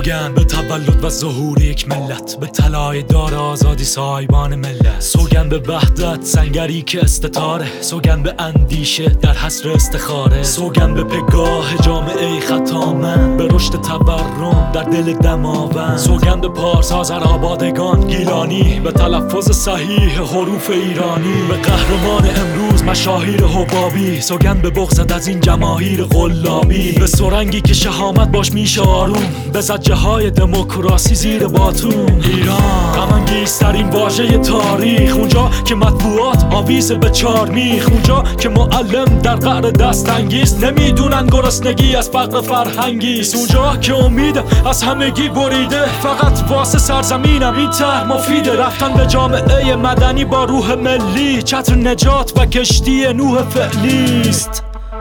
سوگند به تولد و ظهور یک ملت، به طلای دار آزادی سایبان ملت. سوگند به وحدت سنگری که استتاره، سوگند به اندیشه در حسر استخاره. سوگند به پگاه جامعه خطامند، به رشد تورم در دل دماوند. سوگند به پارساز آبادگان گیلانی، به تلفظ صحیح حروف ایرانی. به قهرمان امروز مشاهیر حبابی، سوگند به بغضت از این جماهیر قلابی. به سرنگی که شهامت باش میشه آروم، به زجه های دموکراسی زیر باتون. ایران غم‌انگیزترین واژه تاریخ، اونجا که مطبوعات آویز به چارمیخ، اونجا که معلم در قعر دستانگیز نمیدونن گرسنگی از فقر فرهنگیست، اونجا که امید از همگی بریده، فقط واسه سرزمینم این ته مفیده. رفتن به جامعه مدنی با روح ملی، چتر نجات و کشتی نوح فعلیست.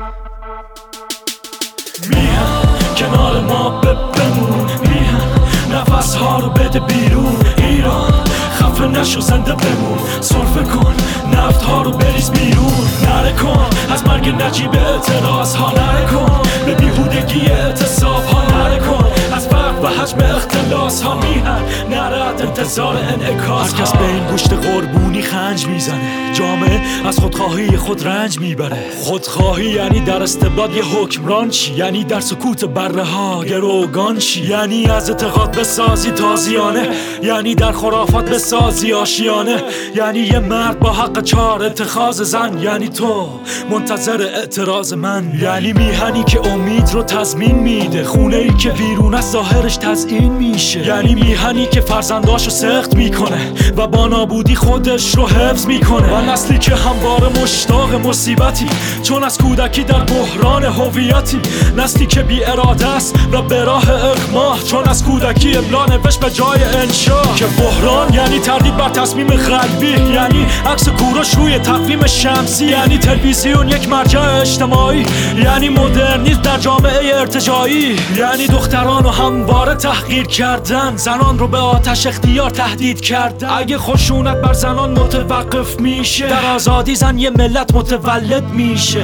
میهن کنار ما بمون، میهن نفس ها رو بده بیرون. ایران خفه نشو زنده بمون، سرفه کن نفت ها رو بریز بیرون. نره کن از مرگ نجیب اعتراض ها، نره کن به بیهودگی اعتصاب ها، نره کن از فرق و حجم اختلاس ها. میهن نرد انتظار انعکاس ها. هر کس به این گوشت قربونی خنج میزنه، جامعه از خودخواهی خود رنج میبره. خودخواهی یعنی در استبداد یه حکمران چی؟ یعنی در سکوت بره ها گروگان چی؟ یعنی از اعتقاد بسازی تازیانه، یعنی در خرافات بسازی آشیانه، یعنی یه مرد با حق چار اتخاذ زن، یعنی تو منتظر اعتراض من. یعنی میهنی که امید رو تضمین میده، خونه ای که ویرون از ظاهرش تزیین میشه. یعنی میهنی که فرزنداشو سخت میکنه و با نابودی خودش رو حفظ میکنه. و نسلی که همواره مشتاق مصیبتی، چون از کودکی در بحران هویتی. نسلی که بی اراده است و به راه اقماع، چون از کودکی املا نوشت به جای انشا. که بحران یعنی تردید بر تصمیم غربی، یعنی عکس کوروش روی تقویم شمسی، یعنی تلویزیون یک مرجع اجتماعی، یعنی مدرنیسم در جامعه ارتجاعی، یعنی دختران رو همواره تحقیر کردن، زنان رو به آتش اختیار تهدید کردن. اگه خشونت بر زنان متوقف میشه، در آزادی زن یه ملت متولد میشه.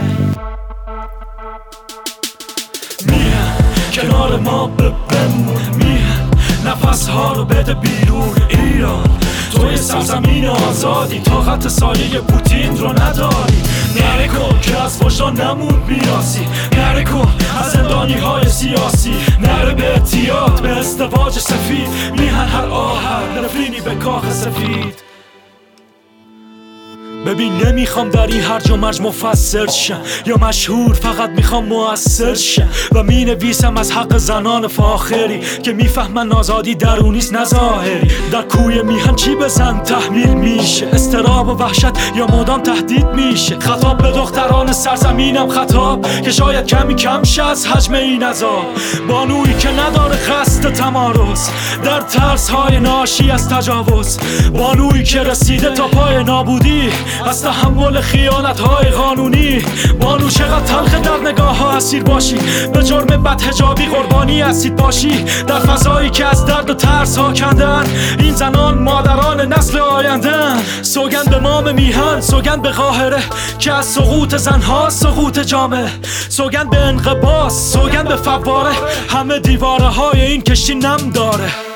میهن کنار ما بمون، میهن نفس ها رو بده بیرون. ایران توی سرزمین آزادی، طاقت سایه پوتین رو نداری. نره کن که از وجدان نمون میراسی، نره کن از زندانی های سیاسی، نره به اعتیاد به ازدواج سفید. میهن هر آهر نفرینی به کاخ سفید. ببین نمیخوام در این هرج و مرج مفسر شم یا مشهور، فقط میخوام مؤثر شم. و مینویسم از حق زنان فاخری که میفهمن آزادی درونیست نه ظاهری. در کوی میهن چی به زن تحمیل میشه؟ اضطراب و وحشت یا مدام تهدید میشه؟ خطاب به دختران سرزمینم خطاب که شاید کمی کم شه از حجم این عذاب. بانویی که نداره قصد تمارض در ترس های ناشی از تجاوز، بانویی که رسیده تا پای نابودی از تحمل خیانت های قانونی. بانو چقدر تلخ در نگاه ها اسیر باشی، به جرم بدحجابی قربانی اسید باشی. در فضایی که از درد و ترس ها کندن، این زنان مادران نسل آیندن. سوگند به مام میهن، سوگند به قاهره که از سقوط زنها سقوط جامعه. سوگند به انقباض، سوگند به فواره، همه دیواره های این کشتی نم داره.